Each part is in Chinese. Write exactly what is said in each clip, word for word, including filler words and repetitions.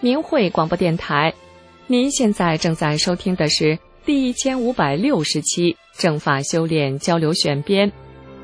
明慧广播电台，您现在正在收听的是第一千五百六十期正法修炼交流选编。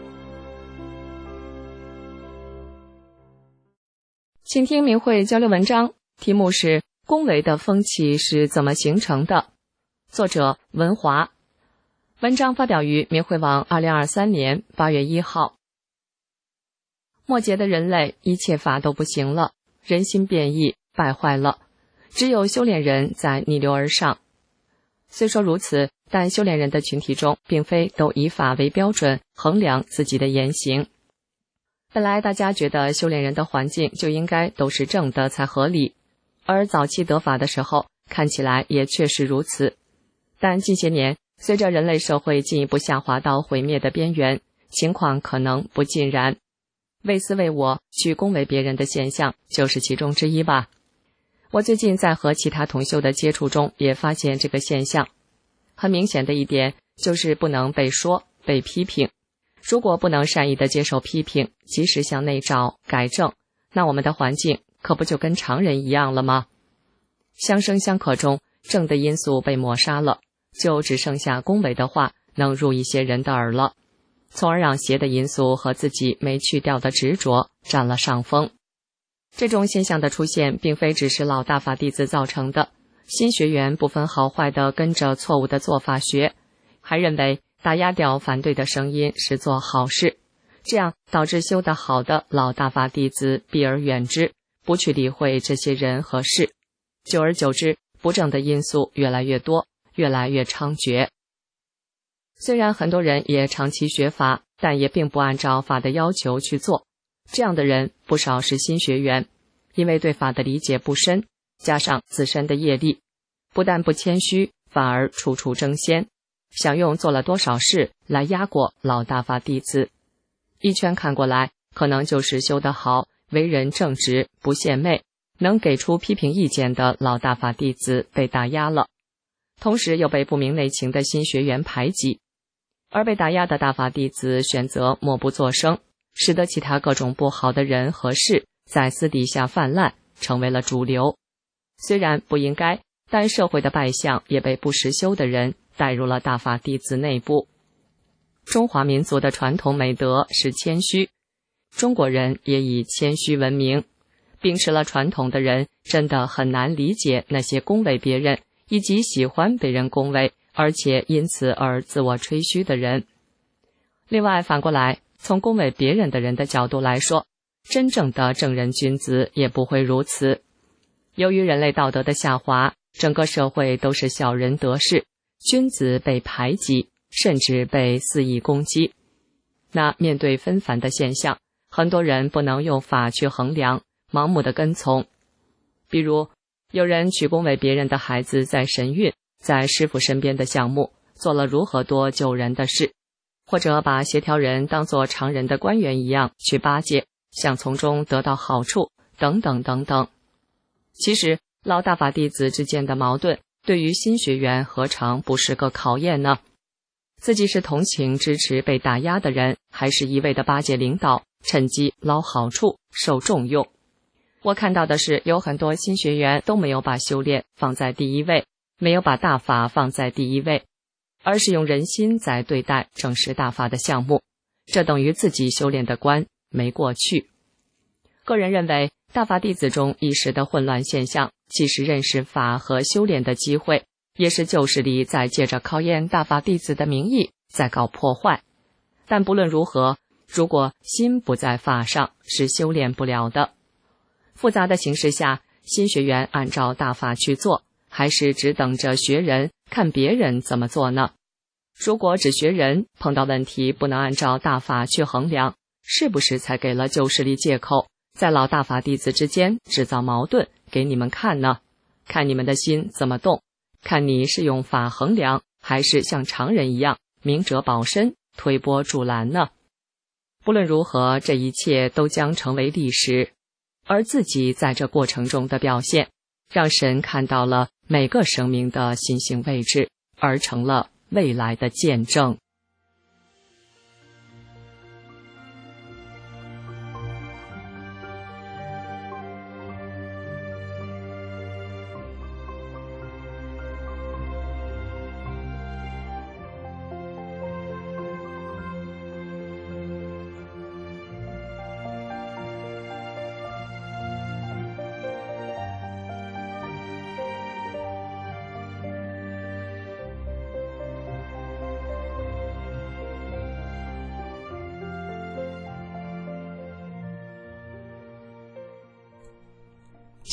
请听明慧交流文章，题目是恭维的风气是怎么形成的，作者文华。文章发表于明慧网二零二三年八月一号。末节的人类，一切法都不行了，人心变异，败坏了，只有修炼人在逆流而上。虽说如此，但修炼人的群体中并非都以法为标准衡量自己的言行。本来大家觉得修炼人的环境就应该都是正的才合理，而早期得法的时候看起来也确实如此。但近些年随着人类社会进一步下滑到毁灭的边缘，情况可能不尽然。为私为我去恭维别人的现象就是其中之一吧。我最近在和其他同修的接触中也发现这个现象。很明显的一点就是不能被说、被批评。如果不能善意地接受批评，及时向内找、改正，那我们的环境可不就跟常人一样了吗？相生相克中，正的因素被抹杀了，就只剩下恭维的话能入一些人的耳了，从而让邪的因素和自己没去掉的执着占了上风。这种现象的出现并非只是老大法弟子造成的，新学员不分好坏的跟着错误的做法学，还认为打压掉反对的声音是做好事，这样导致修得好的老大法弟子避而远之，不去理会这些人和事。久而久之，不正的因素越来越多，越来越猖獗。虽然很多人也长期学法，但也并不按照法的要求去做。这样的人不少是新学员，因为对法的理解不深，加上自身的业力，不但不谦虚，反而处处争先，想用做了多少事来压过老大法弟子。一圈看过来，可能就是修得好，为人正直，不献媚，能给出批评意见的老大法弟子被打压了，同时又被不明内情的新学员排挤。而被打压的大法弟子选择默不作声，使得其他各种不好的人和事在私底下泛滥，成为了主流。虽然不应该，但社会的败相也被不识修的人带入了大法弟子内部。中华民族的传统美德是谦虚，中国人也以谦虚闻名。秉持了传统的人真的很难理解那些恭维别人以及喜欢被人恭维，而且因此而自我吹嘘的人。另外反过来，从恭维别人的人的角度来说，真正的正人君子也不会如此。由于人类道德的下滑，整个社会都是小人得势，君子被排挤，甚至被肆意攻击。那面对纷繁的现象，很多人不能用法去衡量，盲目的跟从。比如有人去恭维别人的孩子在神韵，在师父身边的项目做了如何多救人的事，或者把协调人当作常人的官员一样去巴结，想从中得到好处，等等等等。其实老大法弟子之间的矛盾对于新学员何尝不是个考验呢？自己是同情支持被打压的人，还是一味的巴结领导，趁机捞好处，受重用？我看到的是有很多新学员都没有把修炼放在第一位，没有把大法放在第一位，而是用人心在对待正式大法的项目，这等于自己修炼的关没过去。个人认为，大法弟子中一时的混乱现象，既是认识法和修炼的机会，也是旧势力在借着考验大法弟子的名义在搞破坏。但不论如何，如果心不在法上，是修炼不了的。复杂的形势下，新学员按照大法去做，还是只等着学人看别人怎么做呢？如果只学人，碰到问题不能按照大法去衡量，是不是才给了旧势力借口，在老大法弟子之间制造矛盾给你们看呢？看你们的心怎么动，看你是用法衡量，还是像常人一样明哲保身，推波助澜呢？不论如何，这一切都将成为历史，而自己在这过程中的表现，让神看到了每个生命的心性位置，而成了未来的见证。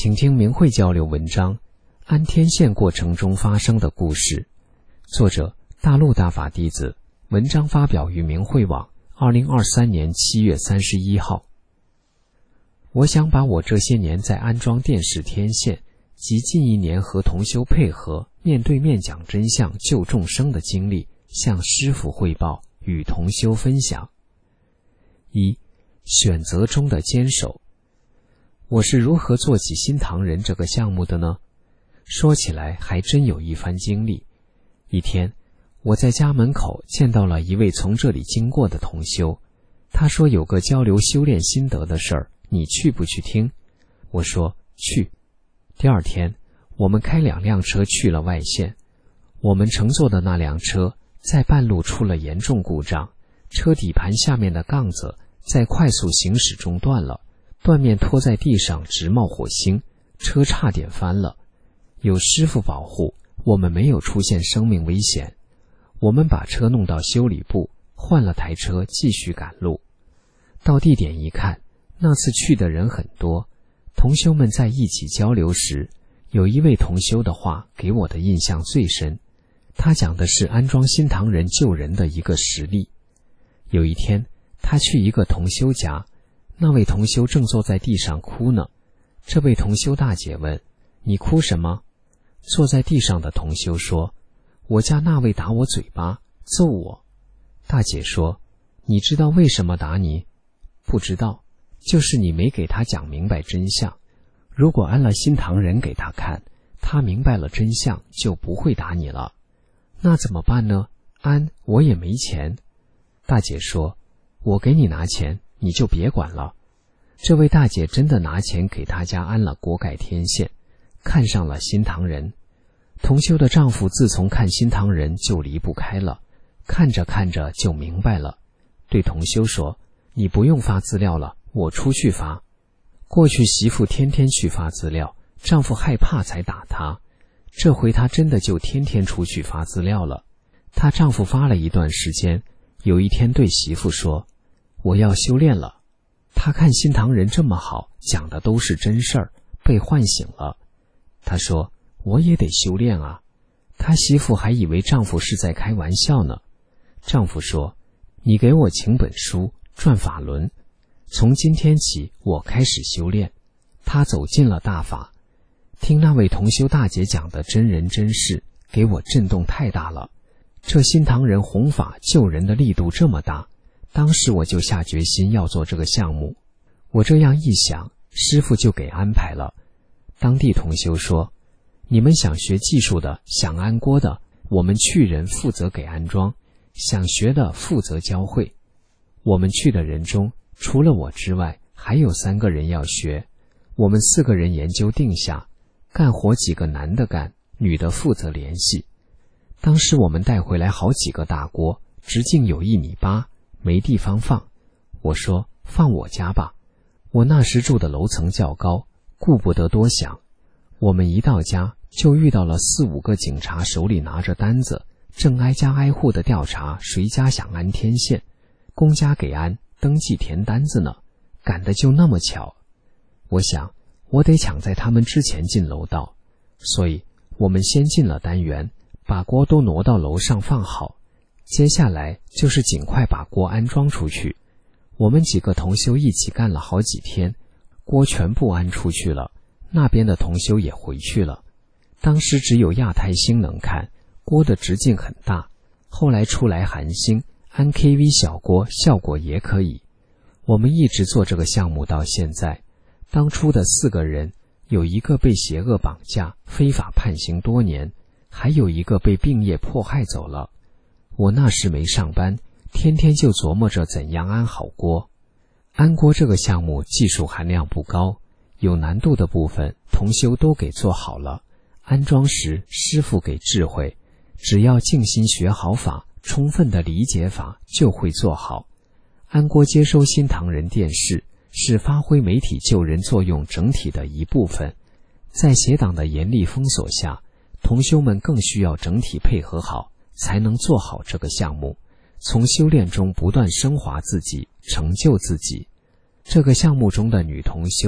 请听明慧交流文章，安天线过程中发生的故事。作者大陆大法弟子，文章发表于明慧网，二零二三年七月三十一号。我想把我这些年在安装电视天线及近一年和同修配合面对面讲真相救众生的经历向师父汇报，与同修分享。一、选择中的坚守。我是如何做起新唐人这个项目的呢？说起来还真有一番经历。一天，我在家门口见到了一位从这里经过的同修，他说有个交流修炼心得的事儿，你去不去听？我说去。第二天，我们开两辆车去了外县。我们乘坐的那辆车在半路出了严重故障，车底盘下面的杠子在快速行驶中断了，断面拖在地上直冒火星，车差点翻了。有师父保护，我们没有出现生命危险。我们把车弄到修理部，换了台车继续赶路。到地点一看，那次去的人很多，同修们在一起交流时，有一位同修的话给我的印象最深。他讲的是安装新唐人救人的一个实例。有一天，他去一个同修家，那位同修正坐在地上哭呢。这位同修大姐问：你哭什么？坐在地上的同修说：我家那位打我嘴巴，揍我。大姐说：你知道为什么打你？不知道，就是你没给他讲明白真相。如果安了新唐人给他看，他明白了真相，就不会打你了。那怎么办呢？安，我也没钱。大姐说：我给你拿钱，你就别管了。这位大姐真的拿钱给他家安了锅盖天线，看上了新唐人。同修的丈夫自从看新唐人就离不开了，看着看着就明白了，对同修说：你不用发资料了，我出去发。过去媳妇天天去发资料，丈夫害怕才打她，这回她真的就天天出去发资料了。她丈夫发了一段时间，有一天对媳妇说：我要修炼了。她看新唐人这么好，讲的都是真事儿，被唤醒了。她说：我也得修炼啊。她媳妇还以为丈夫是在开玩笑呢。丈夫说：你给我请本书转法轮，从今天起我开始修炼。她走进了大法，听那位同修大姐讲的真人真事，给我震动太大了。这新唐人弘法救人的力度这么大，当时我就下决心要做这个项目。我这样一想，师父就给安排了。当地同修说：你们想学技术的，想安锅的，我们去人负责给安装，想学的负责教会。我们去的人中，除了我之外，还有三个人要学。我们四个人研究定下，干活几个男的干，女的负责联系。当时我们带回来好几个大锅，直径有一米八，没地方放。我说放我家吧，我那时住的楼层较高，顾不得多想。我们一到家就遇到了四五个警察，手里拿着单子，正挨家挨户的调查谁家想安天线，公家给安，登记填单子呢，赶得就那么巧。我想我得抢在他们之前进楼道，所以我们先进了单元，把锅都挪到楼上放好。接下来就是尽快把锅安装出去。我们几个同修一起干了好几天，锅全部安出去了，那边的同修也回去了。当时只有亚太星能看，锅的直径很大，后来出来韩星安 K V 小锅效果也可以。我们一直做这个项目到现在，当初的四个人，有一个被邪恶绑架非法判刑多年，还有一个被病业迫害走了。我那时没上班，天天就琢磨着怎样安好锅。安锅这个项目技术含量不高，有难度的部分同修都给做好了，安装时师父给智慧，只要静心学好法，充分的理解法，就会做好。安锅接收新唐人电视，是发挥媒体救人作用整体的一部分。在邪党的严厉封锁下，同修们更需要整体配合好，才能做好这个项目，从修炼中不断升华自己，成就自己。这个项目中的女同修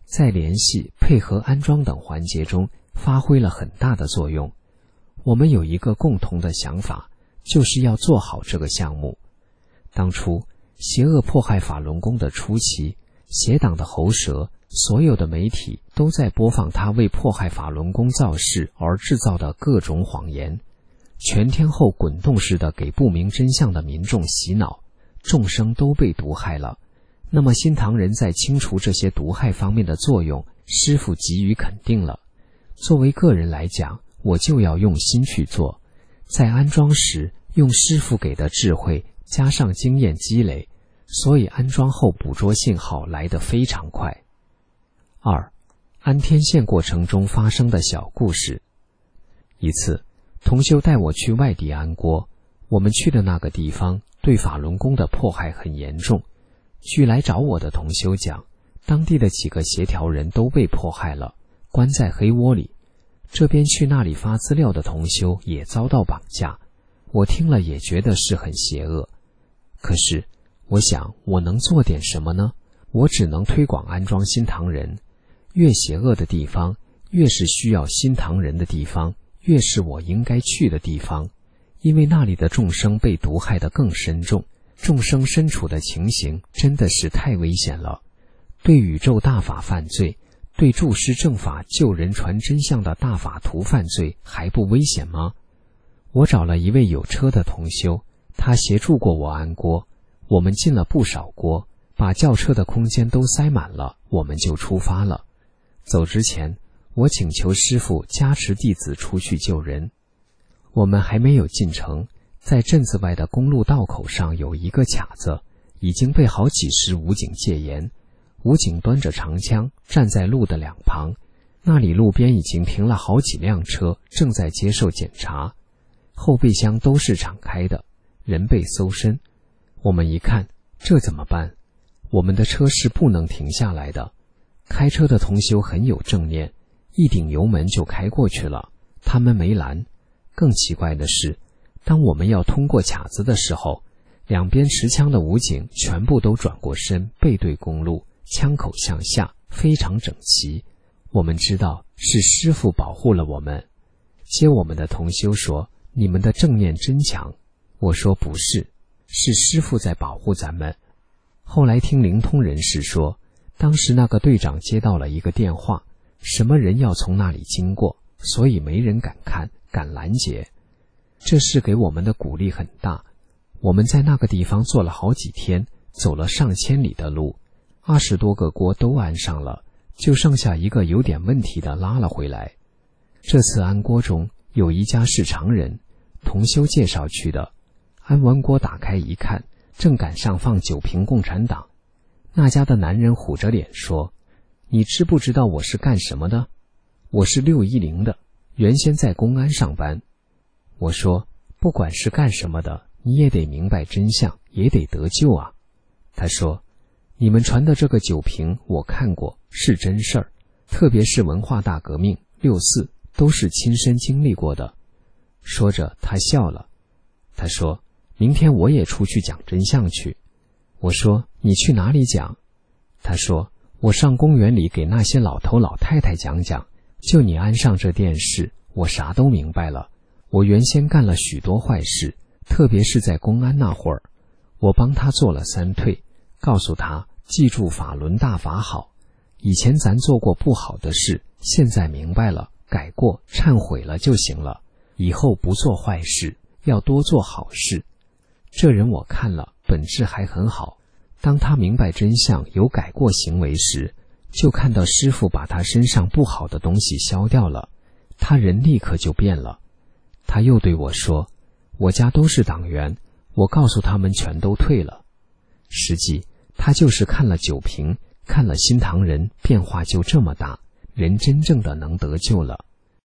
在联系、配合安装等环节中发挥了很大的作用。我们有一个共同的想法，就是要做好这个项目。当初邪恶迫害法轮功的初期，邪党的喉舌，所有的媒体都在播放他为迫害法轮功造势而制造的各种谎言，全天候滚动式的给不明真相的民众洗脑，众生都被毒害了。那么新唐人在清除这些毒害方面的作用，师父给予肯定了。作为个人来讲，我就要用心去做，在安装时用师父给的智慧加上经验积累，所以安装后捕捉信号来得非常快。二、安天线过程中发生的小故事。一次，同修带我去外地安锅，我们去的那个地方对法轮功的迫害很严重。据来找我的同修讲，当地的几个协调人都被迫害了，关在黑窝里。这边去那里发资料的同修也遭到绑架，我听了也觉得是很邪恶。可是我想，我能做点什么呢？我只能推广安装新唐人。越邪恶的地方，越是需要新唐人的地方，越是我应该去的地方，因为那里的众生被毒害得更深重，众生身处的情形真的是太危险了。对宇宙大法犯罪，对注师正法救人传真相的大法徒犯罪，还不危险吗？我找了一位有车的同修，他协助过我安锅，我们进了不少锅，把轿车的空间都塞满了，我们就出发了。走之前，我请求师父加持弟子出去救人。我们还没有进城，在镇子外的公路道口上有一个卡子，已经被好几十武警戒严。武警端着长枪站在路的两旁，那里路边已经停了好几辆车，正在接受检查，后备箱都是敞开的，人被搜身。我们一看，这怎么办？我们的车是不能停下来的。开车的同修很有正念，一顶油门就开过去了，他们没拦。更奇怪的是，当我们要通过卡子的时候，两边持枪的武警全部都转过身，背对公路，枪口向下，非常整齐。我们知道是师父保护了我们。接我们的同修说，你们的正念真强。我说不是，是师父在保护咱们。后来听灵通人士说，当时那个队长接到了一个电话，什么人要从那里经过，所以没人敢看，敢拦截。这事给我们的鼓励很大。我们在那个地方坐了好几天，走了上千里的路，二十多个锅都安上了，就剩下一个有点问题的拉了回来。这次安锅中有一家是常人，同修介绍去的。安完锅打开一看，正赶上放九瓶共产党。那家的男人虎着脸说，你知不知道我是干什么的？我是六一零的，原先在公安上班。我说，不管是干什么的，你也得明白真相，也得得救啊。他说，你们传的这个酒瓶我看过，是真事儿，特别是文化大革命、六四都是亲身经历过的。说着他笑了。他说，明天我也出去讲真相去。我说，你去哪里讲？他说，我上公园里给那些老头老太太讲讲，就你安上这电视，我啥都明白了。我原先干了许多坏事，特别是在公安那会儿，我帮他做了三退，告诉他记住法轮大法好，以前咱做过不好的事，现在明白了，改过忏悔了就行了，以后不做坏事，要多做好事。这人我看了本质还很好，当他明白真相有改过行为时，就看到师父把他身上不好的东西消掉了，他人立刻就变了。他又对我说，我家都是党员，我告诉他们全都退了。实际他就是看了酒瓶，看了新唐人，变化就这么大，人真正的能得救了。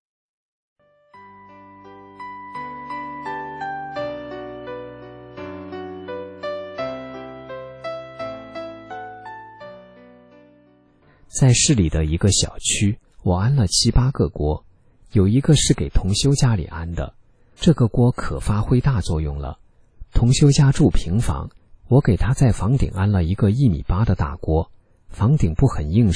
在市里的一个小区，我安了七八个锅，有一个是给同修家里安的，这个锅可发挥大作用了。同修家住平房，我给他在房顶安了一个一米八的大锅，房顶不很硬实，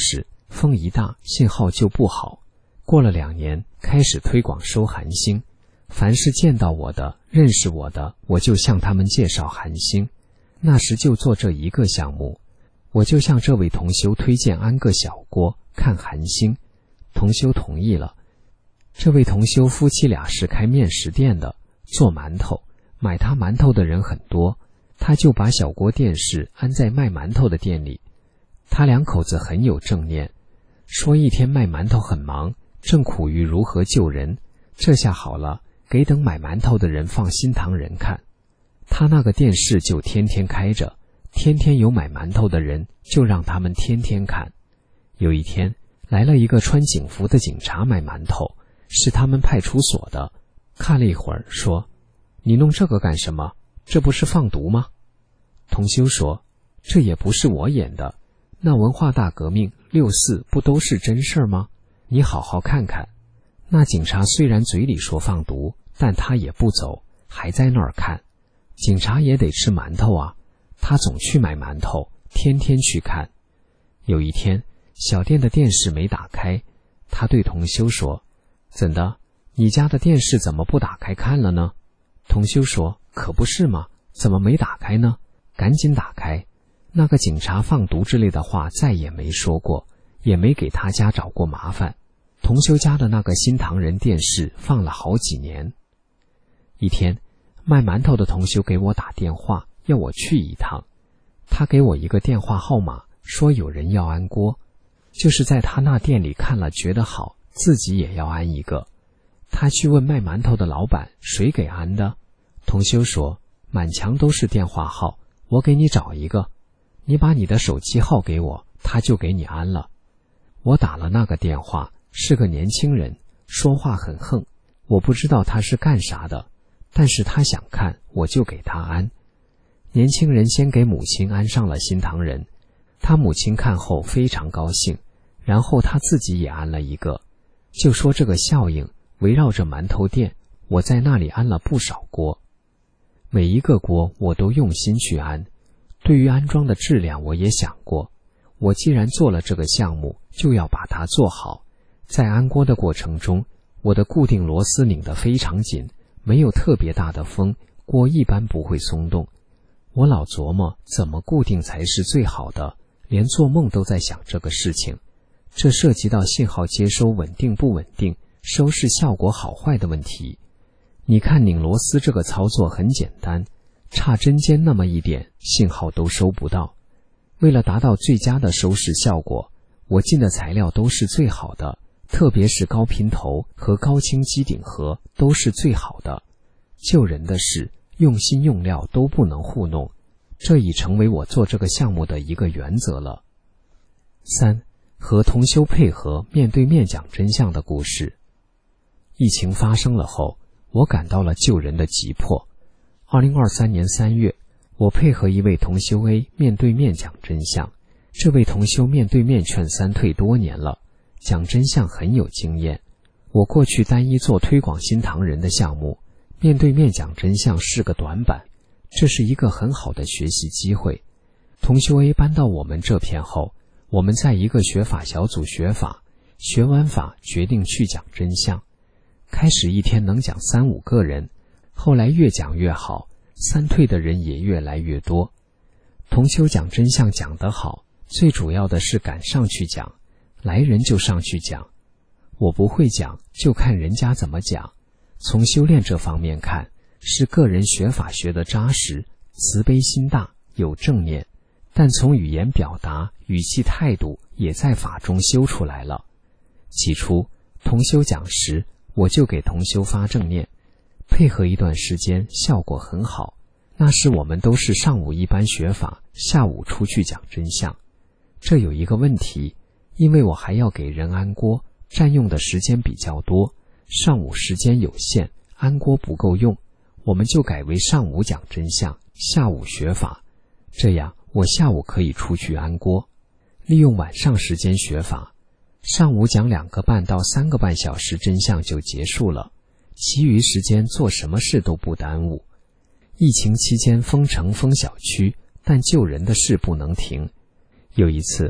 风一大，信号就不好。过了两年，开始推广收韩星，凡是见到我的、认识我的，我就向他们介绍韩星。那时就做这一个项目，我就向这位同修推荐安个小锅看韩星，同修同意了。这位同修夫妻俩是开面食店的，做馒头，买他馒头的人很多，他就把小锅电视安在卖馒头的店里。他两口子很有正念，说一天卖馒头很忙，正苦于如何救人，这下好了，给等买馒头的人放新唐人看。他那个电视就天天开着，天天有买馒头的人，就让他们天天看。有一天来了一个穿警服的警察买馒头，是他们派出所的，看了一会儿说，你弄这个干什么？这不是放毒吗？同修说，这也不是我演的，那文化大革命六四不都是真事儿吗？你好好看看。那警察虽然嘴里说放毒，但他也不走，还在那儿看。警察也得吃馒头啊，他总去买馒头，天天去看。有一天小店的电视没打开，他对同修说，怎的，你家的电视怎么不打开看了呢？同修说，可不是嘛，怎么没打开呢？赶紧打开。那个警察放毒之类的话再也没说过，也没给他家找过麻烦。同修家的那个新唐人电视放了好几年。一天卖馒头的同修给我打电话，要我去一趟。他给我一个电话号码，说有人要安锅，就是在他那店里看了觉得好，自己也要安一个。他去问卖馒头的老板，谁给安的？同修说，满墙都是电话号，我给你找一个，你把你的手机号给我，他就给你安了。我打了那个电话，是个年轻人，说话很横，我不知道他是干啥的，但是他想看，我就给他安。年轻人先给母亲安上了新唐人，他母亲看后非常高兴，然后他自己也安了一个。就说这个效应围绕着馒头店，我在那里安了不少锅。每一个锅我都用心去安，对于安装的质量我也想过，我既然做了这个项目，就要把它做好。在安锅的过程中，我的固定螺丝拧得非常紧，没有特别大的风，锅一般不会松动。我老琢磨怎么固定才是最好的，连做梦都在想这个事情。这涉及到信号接收稳定不稳定，收视效果好坏的问题。你看拧螺丝这个操作很简单，差针尖那么一点，信号都收不到。为了达到最佳的收视效果，我进的材料都是最好的，特别是高频头和高清机顶盒都是最好的。救人的事，用心用料都不能糊弄，这已成为我做这个项目的一个原则了。三、和同修配合，面对面讲真相的故事。疫情发生了后，我感到了救人的急迫。二零二三年三月，我配合一位同修 A 面对面讲真相。这位同修面对面劝三退多年了，讲真相很有经验。我过去单一做推广新唐人的项目，面对面讲真相是个短板，这是一个很好的学习机会。同修 A 搬到我们这片后，我们在一个学法小组学法，学完法决定去讲真相。开始一天能讲三五个人，后来越讲越好，三退的人也越来越多。同修讲真相讲得好，最主要的是敢上去讲，来人就上去讲。我不会讲，就看人家怎么讲。从修炼这方面看，是个人学法学得扎实，慈悲心大，有正念，但从语言表达、语气态度也在法中修出来了。起初同修讲时，我就给同修发正念，配合一段时间效果很好。那时我们都是上午一班学法，下午出去讲真相。这有一个问题，因为我还要给人安锅，占用的时间比较多，上午时间有限，安锅不够用，我们就改为上午讲真相，下午学法。这样我下午可以出去安锅，利用晚上时间学法，上午讲两个半到三个半小时真相就结束了，其余时间做什么事都不耽误。疫情期间封城封小区，但救人的事不能停。有一次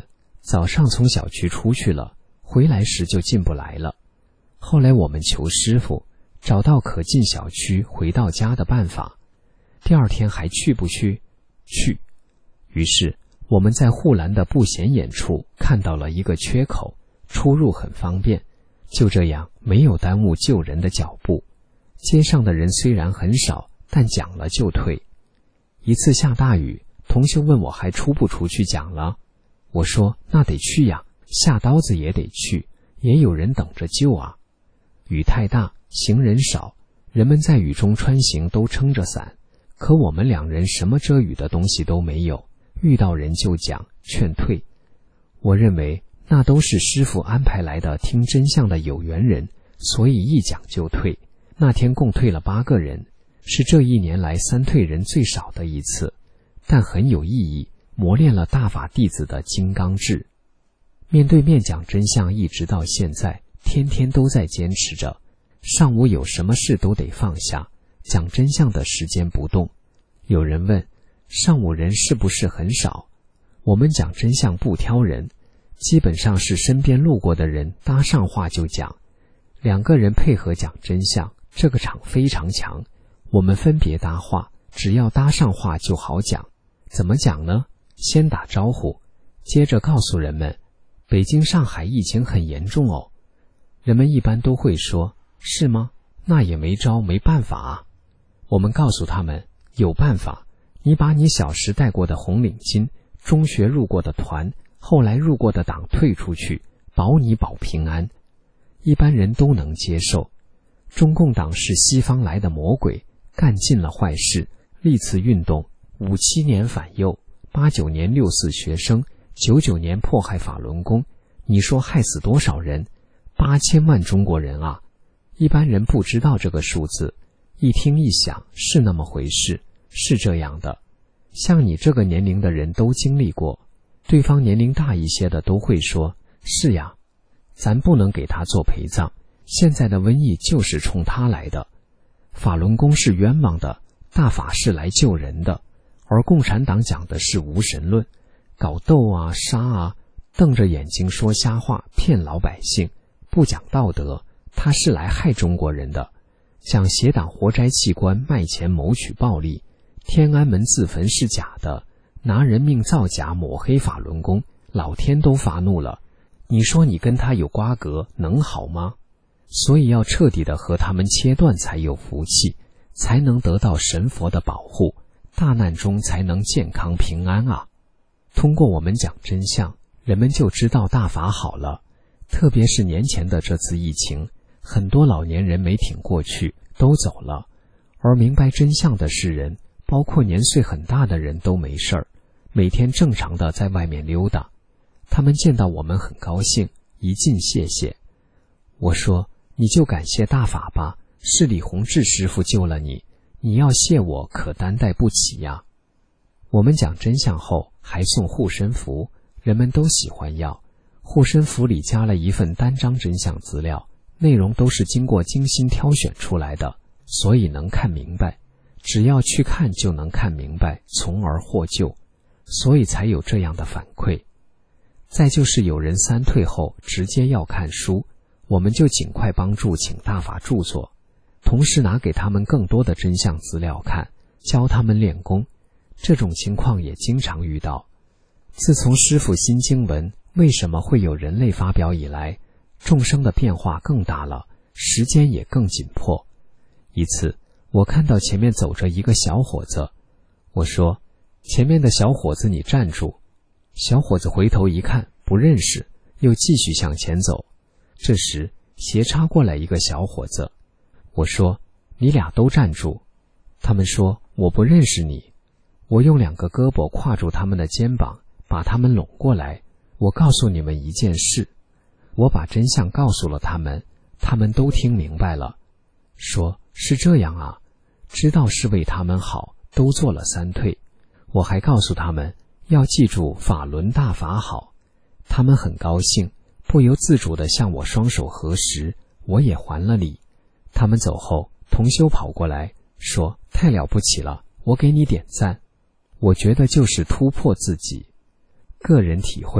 早上从小区出去了，回来时就进不来了。后来我们求师傅，找到可进小区回到家的办法。第二天还去不去？去。于是我们在护栏的不显眼处看到了一个缺口，出入很方便。就这样没有耽误救人的脚步。街上的人虽然很少，但讲了就退。一次下大雨，同修问我还出不出去讲了？我说那得去呀，下刀子也得去，也有人等着救啊。雨太大，行人少，人们在雨中穿行都撑着伞，可我们两人什么遮雨的东西都没有，遇到人就讲，劝退。我认为那都是师父安排来的听真相的有缘人，所以一讲就退。那天共退了八个人，是这一年来三退人最少的一次，但很有意义，磨练了大法弟子的金刚智。面对面讲真相一直到现在，天天都在坚持着。上午有什么事都得放下，讲真相的时间不动。有人问，上午人是不是很少？我们讲真相不挑人，基本上是身边路过的人搭上话就讲。两个人配合讲真相，这个场非常强。我们分别搭话，只要搭上话就好讲。怎么讲呢？先打招呼，接着告诉人们，北京、上海疫情很严重哦。人们一般都会说，是吗？那也没招没办法啊。我们告诉他们，有办法，你把你小时带过的红领巾，中学入过的团，后来入过的党退出去，保你保平安。一般人都能接受。中共党是西方来的魔鬼，干尽了坏事。历次运动，五七年反右，八九年六四学生，九九年迫害法轮功，你说害死多少人？八千万中国人啊！一般人不知道这个数字，一听一想，是那么回事，是这样的。像你这个年龄的人都经历过，对方年龄大一些的都会说，是呀，咱不能给他做陪葬，现在的瘟疫就是冲他来的。法轮功是冤枉的，大法是来救人的，而共产党讲的是无神论，搞斗啊杀啊，瞪着眼睛说瞎话，骗老百姓，不讲道德，他是来害中国人的。讲邪党活摘器官，卖钱谋取暴利，天安门自焚是假的，拿人命造假，抹黑法轮功，老天都发怒了。你说你跟他有瓜葛，能好吗？所以要彻底的和他们切断，才有福气，才能得到神佛的保护，大难中才能健康平安啊。通过我们讲真相，人们就知道大法好了。特别是年前的这次疫情，很多老年人没挺过去，都走了，而明白真相的世人，包括年岁很大的人都没事儿，每天正常的在外面溜达。他们见到我们很高兴，一尽谢谢。我说，你就感谢大法吧，是李洪志师傅救了你，你要谢我可担待不起呀。我们讲真相后还送护身符，人们都喜欢要。护身符里加了一份单张真相资料，内容都是经过精心挑选出来的，所以能看明白，只要去看就能看明白，从而获救，所以才有这样的反馈。再就是有人三退后直接要看书，我们就尽快帮助请大法著作，同时拿给他们更多的真相资料看，教他们练功。这种情况也经常遇到。自从师父新经文为什么会有人类发表以来，众生的变化更大了，时间也更紧迫。一次我看到前面走着一个小伙子，我说，前面的小伙子你站住。小伙子回头一看，不认识，又继续向前走。这时斜插过来一个小伙子，我说，你俩都站住。他们说，我不认识你。我用两个胳膊挎住他们的肩膀，把他们拢过来。我告诉你们一件事，我把真相告诉了他们，他们都听明白了，说是这样啊，知道是为他们好，都做了三退。我还告诉他们要记住法轮大法好，他们很高兴，不由自主地向我双手合十，我也还了礼。他们走后，同修跑过来说，太了不起了，我给你点赞。我觉得就是突破自己。个人体会，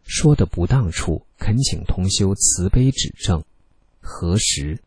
说的不当处，恳请同修慈悲指正。何时？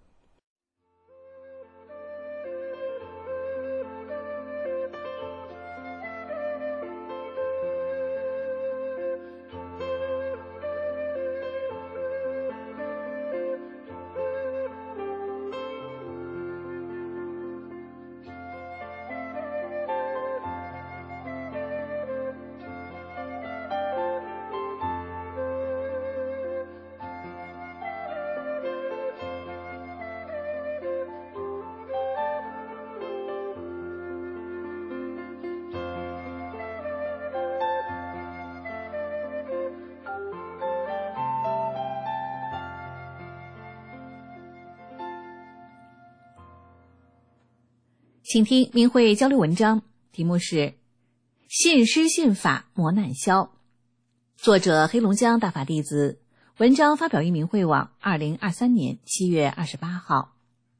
请听明慧交流文章，题目是信师信法磨难消，作者黑龙江大法弟子，文章发表于明慧网二零二三年七月二十八号。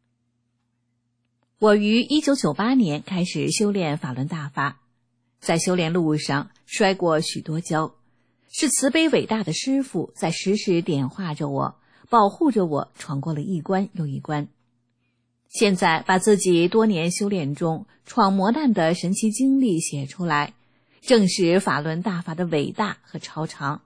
我于一九九八年开始修炼法轮大法，在修炼路上摔过许多跤，是慈悲伟大的师父在时时点化着我，保护着我闯过了一关又一关。现在把自己多年修炼中闯磨难的神奇经历写出来，正是法轮大法的伟大和超常。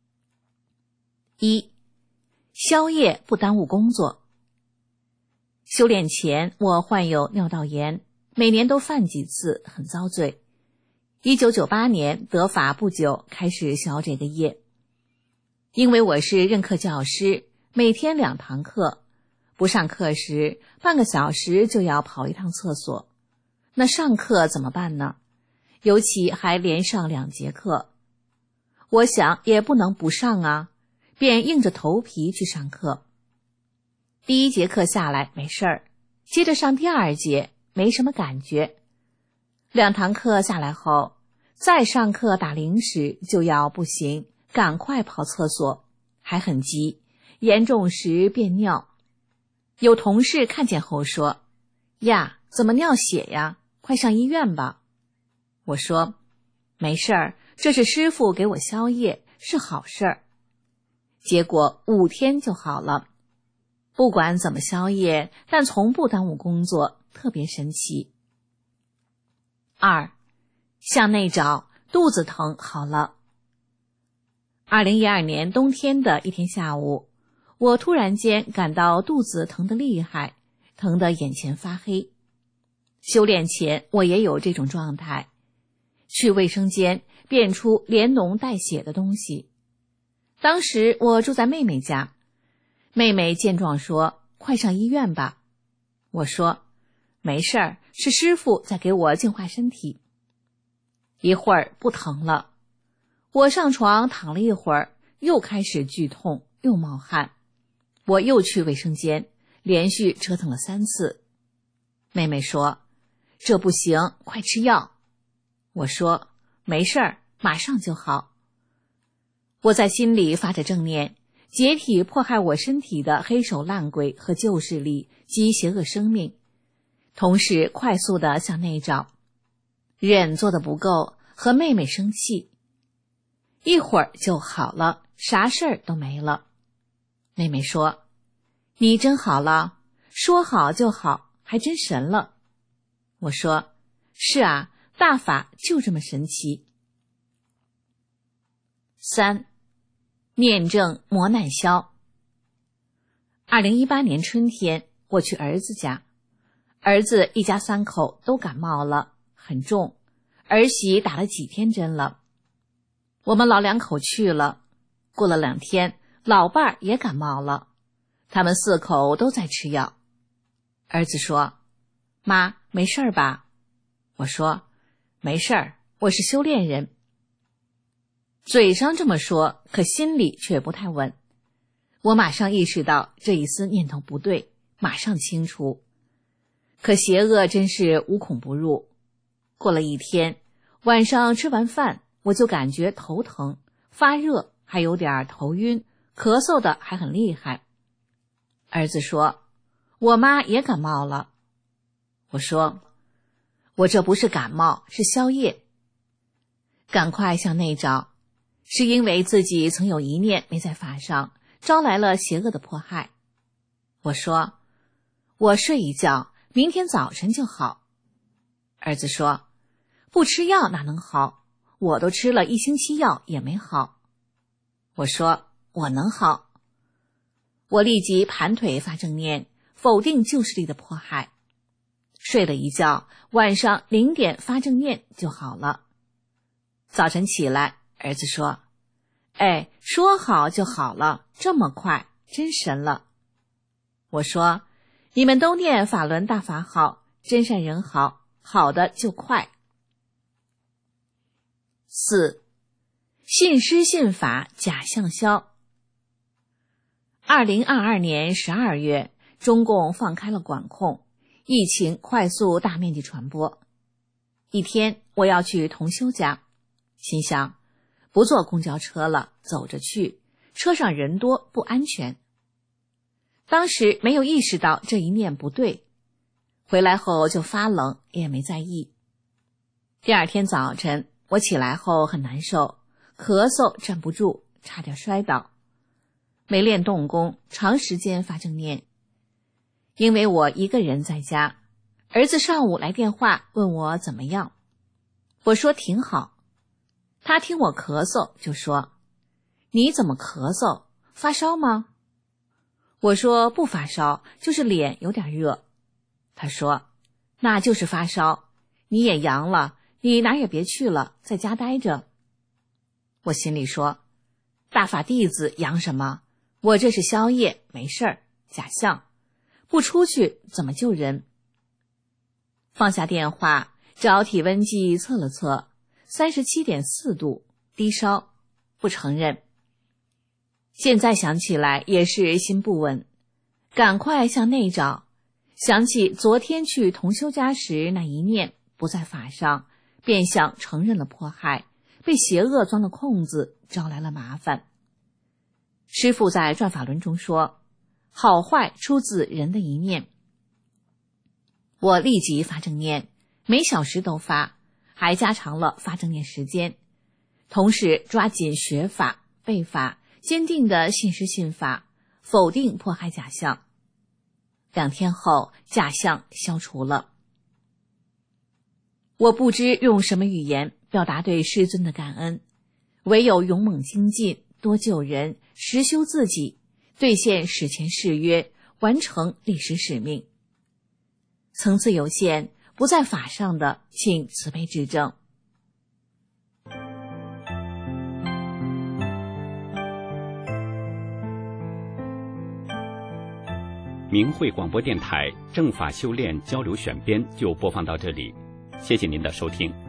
一，宵夜不耽误工作。修炼前我患有尿道炎，每年都犯几次，很遭罪。一九九八年得法不久，开始消这个业。因为我是任课教师，每天两堂课，不上课时半个小时就要跑一趟厕所，那上课怎么办呢？尤其还连上两节课，我想也不能不上啊，便硬着头皮去上课。第一节课下来没事儿，接着上第二节没什么感觉，两堂课下来后，再上课打铃时就要不行，赶快跑厕所，还很急，严重时便尿。有同事看见后说：呀，怎么尿血呀？快上医院吧。我说：没事儿，这是师父给我消业，是好事儿。结果五天就好了。不管怎么消业，但从不耽误工作，特别神奇。二，向内找，肚子疼好了。二零一二年冬天的一天下午，我突然间感到肚子疼得厉害，疼得眼前发黑。修炼前我也有这种状态，去卫生间变出连脓带血的东西。当时我住在妹妹家，妹妹见状说：快上医院吧。我说：没事儿，是师父在给我净化身体。一会儿不疼了，我上床躺了一会儿，又开始剧痛，又冒汗。我又去卫生间，连续折腾了三次。妹妹说：这不行，快吃药。我说：没事儿，马上就好。我在心里发着正念，解体迫害我身体的黑手烂鬼和旧势力及邪恶生命，同时快速地向内找。忍做得不够，和妹妹生气。一会儿就好了，啥事儿都没了。妹妹说：你真好了，说好就好，还真神了。我说：是啊，大法就这么神奇。三，念正磨难消。二零一八年春天，我去儿子家，儿子一家三口都感冒了，很重，儿媳打了几天针了。我们老两口去了，过了两天，老伴儿也感冒了，他们四口都在吃药。儿子说：妈，没事儿吧？我说：没事儿，我是修炼人。嘴上这么说，可心里却不太稳。我马上意识到这一丝念头不对，马上清除。可邪恶真是无孔不入。过了一天，晚上吃完饭，我就感觉头疼、发热，还有点头晕，咳嗽的还很厉害。儿子说：我妈也感冒了。我说：我这不是感冒，是消业。赶快向内找， 是因为自己曾有一念没在法上，招来了邪恶的迫害。我说，我睡一觉，明天早晨就好。儿子说，不吃药哪能好？我都吃了一星期药也没好。我说，我能好。我立即盘腿发正念，否定旧势力的迫害。睡了一觉，晚上零点发正念就好了。早晨起来，儿子说，哎，说好就好了，这么快，真神了。我说，你们都念法轮大法好，真善人好，好的就快。四，信师信法假象消。二零二二年十二月，中共放开了管控，疫情快速大面积传播。一天，我要去同修家，心想，不坐公交车了，走着去，车上人多不安全。当时没有意识到这一念不对，回来后就发冷，也没在意。第二天早晨，我起来后很难受，咳嗽站不住，差点摔倒。没练动功，长时间发正念。因为我一个人在家，儿子上午来电话问我怎么样，我说挺好。他听我咳嗽就说，你怎么咳嗽？发烧吗？我说不发烧，就是脸有点热。他说，那就是发烧，你也阳了，你哪也别去了，在家待着。我心里说，大法弟子阳什么？我这是宵夜，没事儿，假象，不出去怎么救人？放下电话，找体温计测了测， 三十七点四度，低烧，不承认。现在想起来也是心不稳，赶快向内找，想起昨天去同修家时那一念不在法上，便想承认了迫害，被邪恶钻了空子，招来了麻烦。师父在转法轮中说，好坏出自人的一念。我立即发正念，每小时都发，还加长了发正念时间，同时抓紧学法背法，坚定的信师信法，否定迫害假象。两天后，假象消除了。我不知用什么语言表达对师尊的感恩，唯有勇猛精进，多救人，实修自己，兑现史前誓约，完成历史使命。层次有限，不在法上的，请慈悲指正。 明慧广播电台正法修炼交流选编就播放到这里，谢谢您的收听。